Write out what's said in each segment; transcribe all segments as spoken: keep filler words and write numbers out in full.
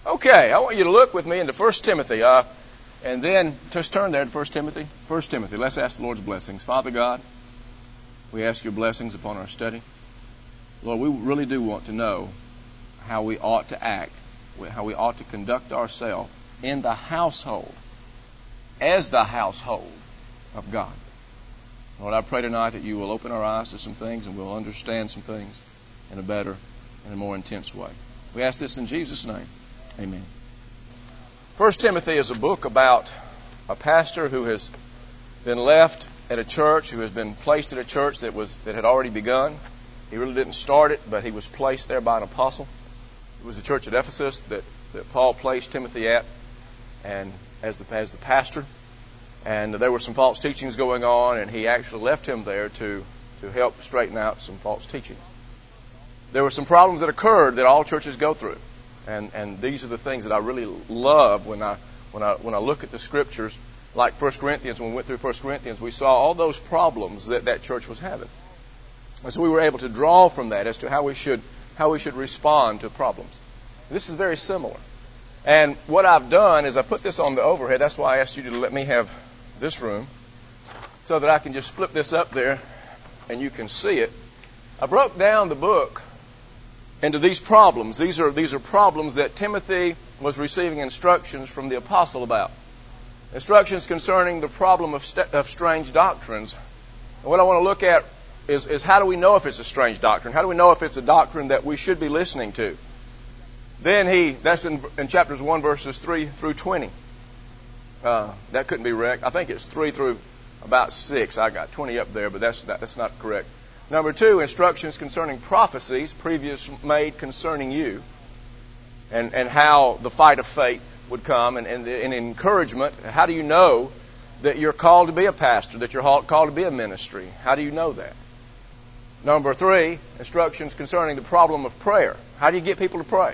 Okay, I want you to look with me into First Timothy. Uh, and then just turn there to First Timothy. First Timothy. Let's ask the Lord's blessings. Father God, we ask your blessings upon our study. Lord, we really do want to know how we ought to act, how we ought to conduct ourselves in the household, as the household of God. Lord, I pray tonight that you will open our eyes to some things and we'll understand some things in a better and a more intense way. We ask this in Jesus' name. Amen. First Timothy is a book about a pastor who has been left at a church, who has been placed at a church that was that had already begun. He really didn't start it, but he was placed there by an apostle. It was the church at Ephesus that, that Paul placed Timothy at, and as the as the pastor. And there were some false teachings going on, and he actually left him there to, to help straighten out some false teachings. There were some problems that occurred that all churches go through. And and these are the things that I really love when I when I when I look at the scriptures, like First Corinthians. When we went through First Corinthians, we saw all those problems that that church was having. And so we were able to draw from that as to how we should how we should respond to problems. This is very similar. And what I've done is I put this on the overhead. That's why I asked you to let me have this room, so that I can just flip this up there and you can see it. I broke down the book into these problems. These are these are problems that Timothy was receiving instructions from the apostle about. Instructions concerning the problem of, st- of strange doctrines. And what I want to look at is, is how do we know if it's a strange doctrine? How do we know if it's a doctrine that we should be listening to? Then he, that's in, in chapters one, verses three through twenty. Uh, that couldn't be correct. I think it's three through about six. I got twenty up there, but that's that, that's not correct. Number two, instructions concerning prophecies previous made concerning you, and, and how the fight of faith would come, and, and, and encouragement. How do you know that you're called to be a pastor, that you're called to be a ministry? How do you know that? Number three, instructions concerning the problem of prayer. How do you get people to pray?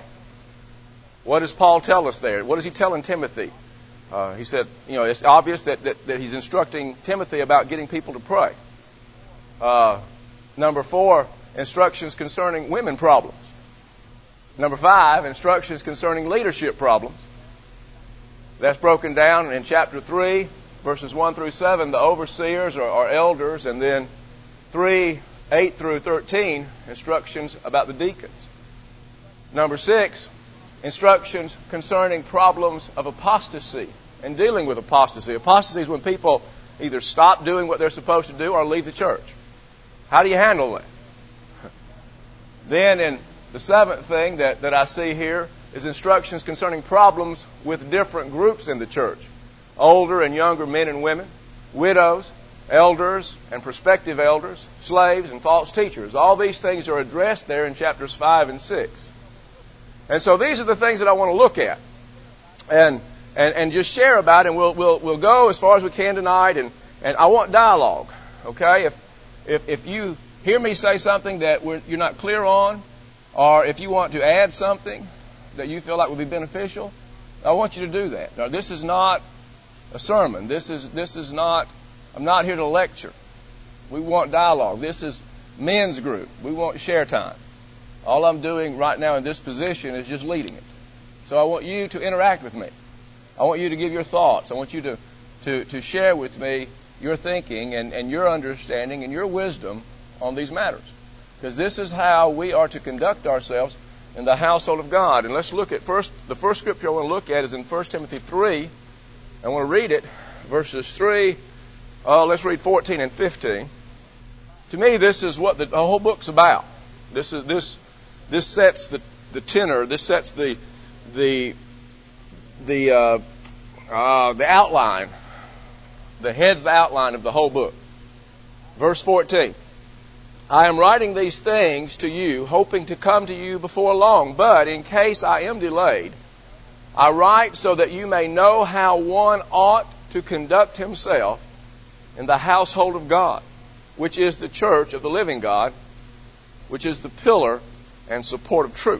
What does Paul tell us there? What is he telling Timothy? Uh, he said, you know, it's obvious that, that, that he's instructing Timothy about getting people to pray. Uh, number four, instructions concerning women problems. Number five, instructions concerning leadership problems. That's broken down in chapter three, verses one through seven, the overseers or, or elders, and then three, eight through thirteen, instructions about the deacons. Number six, instructions concerning problems of apostasy and dealing with apostasy. Apostasy is when people either stop doing what they're supposed to do or leave the church. How do you handle that? Then in the seventh thing that, that I see here is instructions concerning problems with different groups in the church. Older and younger men and women, widows, elders and prospective elders, slaves and false teachers. All these things are addressed there in chapters five and six. And so these are the things that I want to look at and and, and just share about, and we'll we'll we'll go as far as we can tonight, and, and I want dialogue. Okay? If if if you hear me say something that we're, you're not clear on, or if you want to add something that you feel like would be beneficial, I want you to do that. Now, this is not a sermon. This is this is not I'm not here to lecture. We want dialogue. This is men's group. We want share time. All I'm doing right now in this position is just leading it. So I want you to interact with me. I want you to give your thoughts. I want you to, to, to share with me your thinking and, and your understanding and your wisdom on these matters. Because this is how we are to conduct ourselves in the household of God. And let's look at first, the first scripture I want to look at is in First Timothy three. I want to read it, verses three, uh, let's read fourteen and fifteen. To me, this is what the, the whole book's about. This is this this sets the, the tenor. This sets the the the uh, uh, the outline. The head's the outline of the whole book. Verse fourteen. I am writing these things to you, hoping to come to you before long. But in case I am delayed, I write so that you may know how one ought to conduct himself in the household of God, which is the church of the living God, which is the pillar and support of truth.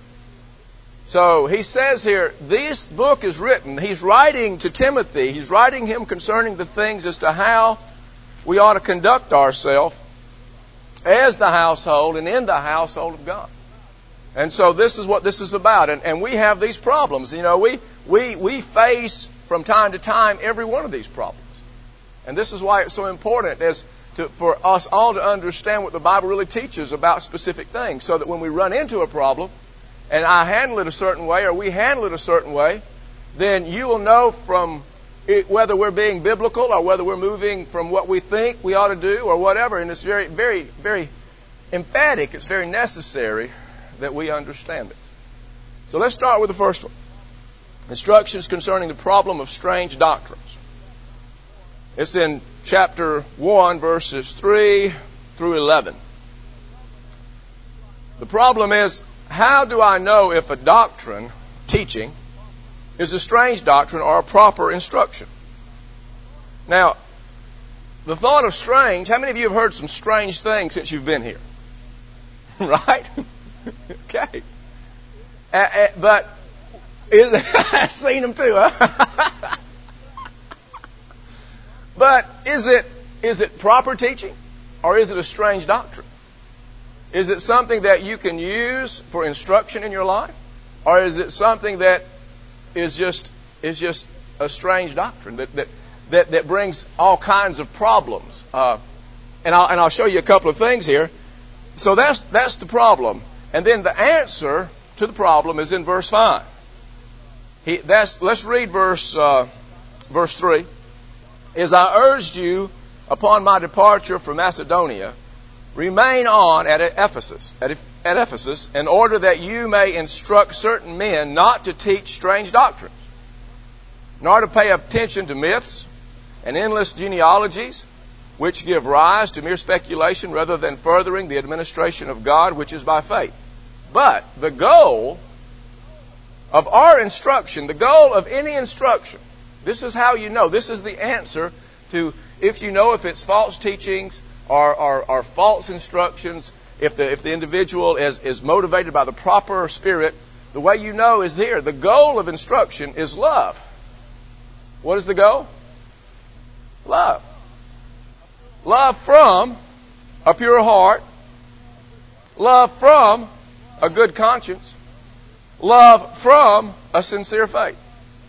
So he says here, this book is written. He's writing to Timothy. He's writing him concerning the things as to how we ought to conduct ourselves as the household and in the household of God. And so this is what this is about. And, and we have these problems. You know, we, we, we face from time to time every one of these problems. And this is why it's so important as to, for us all to understand what the Bible really teaches about specific things, so that when we run into a problem and I handle it a certain way or we handle it a certain way, then you will know from it whether we're being biblical or whether we're moving from what we think we ought to do or whatever. And it's very, very, very emphatic. It's very necessary that we understand it. So let's start with the first one. Instructions concerning the problem of strange doctrines. It's in chapter one, verses three through eleven. The problem is, how do I know if a doctrine, teaching, is a strange doctrine or a proper instruction? Now, the thought of strange, how many of you have heard some strange things since you've been here? Right? Okay. Uh, uh, but is, I've seen them too, huh? But is it is it proper teaching or is it a strange doctrine? Is it something that you can use for instruction in your life, or is it something that is just is just a strange doctrine that that that, that brings all kinds of problems? Uh, and I'll and I'll show you a couple of things here. So that's that's the problem. And then the answer to the problem is in verse five. He, that's, let's read verse uh, verse three. As I urged you upon my departure from Macedonia, remain on at Ephesus, at, at Ephesus, in order that you may instruct certain men not to teach strange doctrines, nor to pay attention to myths and endless genealogies, which give rise to mere speculation rather than furthering the administration of God, which is by faith. But the goal of our instruction, the goal of any instruction, this is how you know. This is the answer to if you know if it's false teachings or, or, or false instructions, if the if the individual is, is motivated by the proper spirit, the way you know is here. The goal of instruction is love. What is the goal? Love. Love from a pure heart. Love from a good conscience. Love from a sincere faith.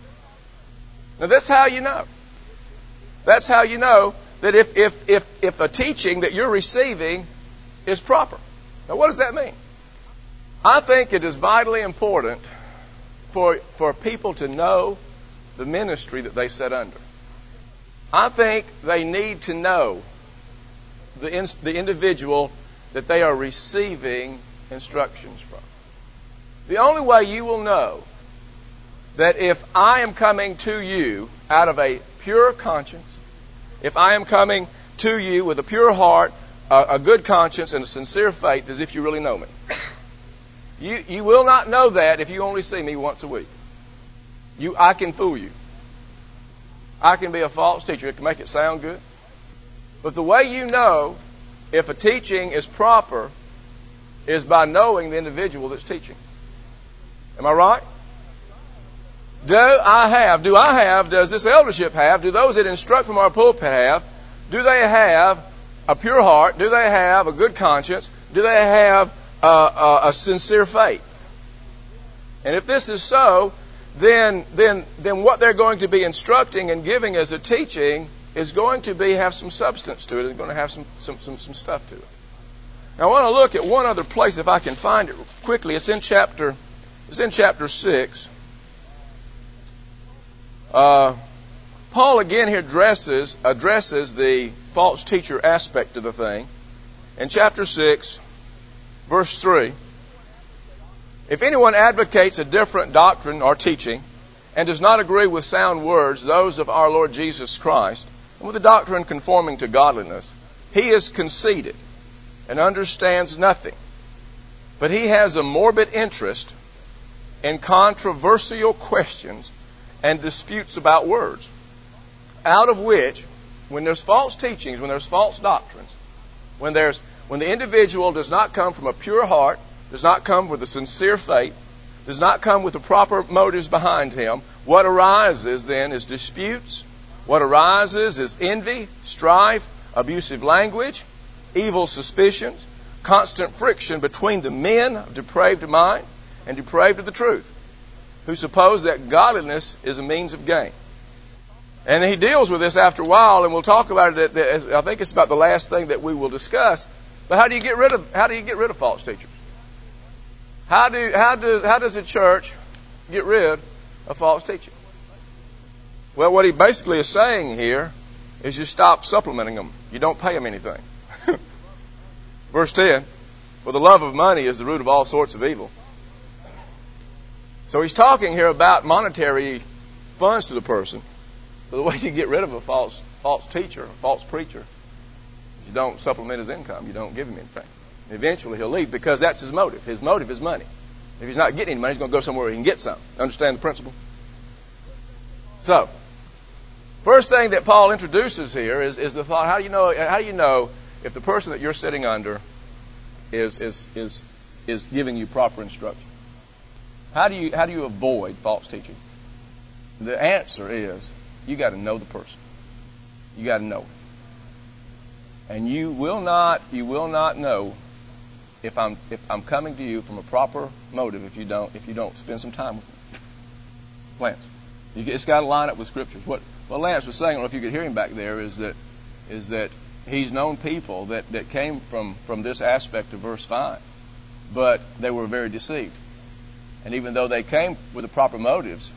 Now that's how you know. That's how you know that if, if, if, if a teaching that you're receiving is proper. Now what does that mean? I think it is vitally important for, for people to know the ministry that they sit under. I think they need to know the, in, the individual that they are receiving instructions from. The only way you will know that if I am coming to you out of a pure conscience, if I am coming to you with a pure heart, a, a good conscience, and a sincere faith, is if you really know me. You, you will not know that if you only see me once a week. You, I can fool you. I can be a false teacher. It can make it sound good. But the way you know if a teaching is proper is by knowing the individual that's teaching. Am I right? Do I have, do I have, does this eldership have, do those that instruct from our pulpit have, do they have a pure heart? Do they have a good conscience? Do they have a, a, a sincere faith? And if this is so, then, then, then what they're going to be instructing and giving as a teaching is going to be, have some substance to it. It's going to have some, some, some, some stuff to it. Now I want to look at one other place if I can find it quickly. It's in chapter, it's in chapter six. Uh, Paul again here addresses, addresses the false teacher aspect of the thing. In chapter six, verse three, if anyone advocates a different doctrine or teaching and does not agree with sound words, those of our Lord Jesus Christ, and with the doctrine conforming to godliness, he is conceited and understands nothing. But he has a morbid interest in controversial questions and disputes about words, out of which, when there's false teachings, when there's false doctrines, when there's when the individual does not come from a pure heart, does not come with a sincere faith, does not come with the proper motives behind him, what arises then is disputes. What arises is envy, strife, abusive language, evil suspicions, constant friction between the men of depraved mind and depraved of the truth, who suppose that godliness is a means of gain. And he deals with this after a while, and we'll talk about it. At, I think it's about the last thing that we will discuss. But how do you get rid of how do you get rid of false teachers? How do how does how does a church get rid of false teaching? Well, what he basically is saying here is you stop supplementing them. You don't pay them anything. Verse ten, for the love of money is the root of all sorts of evil. So he's talking here about monetary funds to the person. So the way you get rid of a false false teacher, a false preacher, is you don't supplement his income. You don't give him anything. Eventually he'll leave because that's his motive. His motive is money. If he's not getting any money, he's going to go somewhere where he can get some. Understand the principle? So, first thing that Paul introduces here is, is the thought, how do you know how do you know if the person that you're sitting under is is is is giving you proper instruction? How do you how do you avoid false teaching? The answer is you got to know the person. You got to know him. And you will not you will not know if I'm if I'm coming to you from a proper motive if you don't if you don't spend some time with me. Lance, you, it's got to line up with scriptures. What what Lance was saying, I don't know if you could hear him back there, is that is that he's known people that, that came from, from this aspect of verse five, but they were very deceived. And even though they came with the proper motives,